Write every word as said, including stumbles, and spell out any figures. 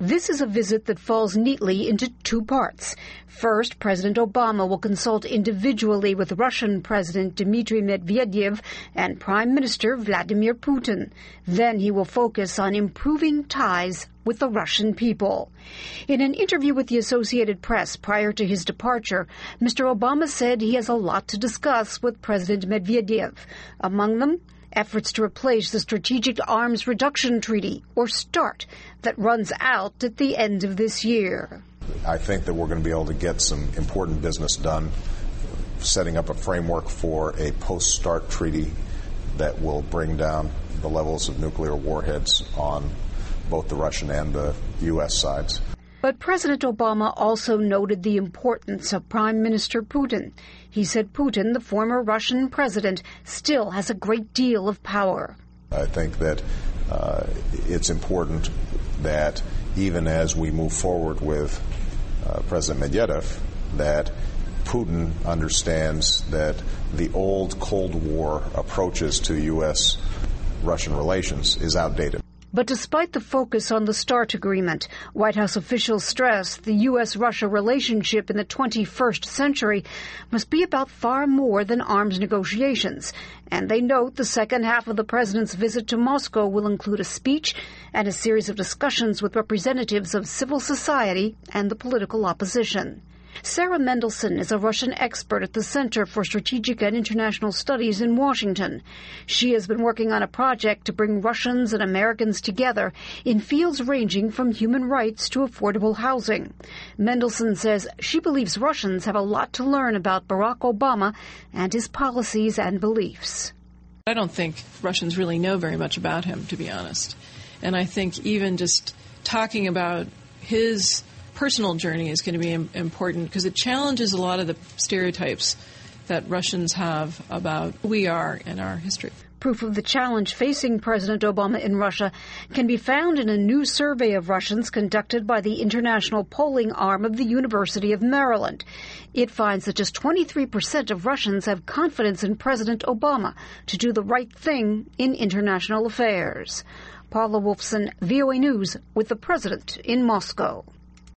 This is a visit that falls neatly into two parts. First, President Obama will consult individually with Russian President Dmitry Medvedev and Prime Minister Vladimir Putin. Then he will focus on improving ties with the Russian people. In an interview with the Associated Press prior to his departure, Mister Obama said he has a lot to discuss with President Medvedev. Among them, efforts to replace the Strategic Arms Reduction Treaty, or START, that runs out at the end of this year. I think that we're going to be able to get some important business done, setting up a framework for a post-START treaty that will bring down the levels of nuclear warheads on both the Russian and the U S sides. But President Obama also noted the importance of Prime Minister Putin. He said Putin, the former Russian president, still has a great deal of power. I think that uh, it's important that even as we move forward with uh, President Medvedev, that Putin understands that the old Cold War approaches to U S Russian relations is outdated. But despite the focus on the START agreement, White House officials stress the U S Russia relationship in the twenty-first century must be about far more than arms negotiations. And they note the second half of the president's visit to Moscow will include a speech and a series of discussions with representatives of civil society and the political opposition. Sarah Mendelson is a Russian expert at the Center for Strategic and International Studies in Washington. She has been working on a project to bring Russians and Americans together in fields ranging from human rights to affordable housing. Mendelson says she believes Russians have a lot to learn about Barack Obama and his policies and beliefs. I don't think Russians really know very much about him, to be honest. And I think even just talking about his personal journey is going to be important because it challenges a lot of the stereotypes that Russians have about who we are and our history. Proof of the challenge facing President Obama in Russia can be found in a new survey of Russians conducted by the international polling arm of the University of Maryland. It finds that just twenty-three percent of Russians have confidence in President Obama to do the right thing in international affairs. Paula Wolfson, V O A News, with the president in Moscow.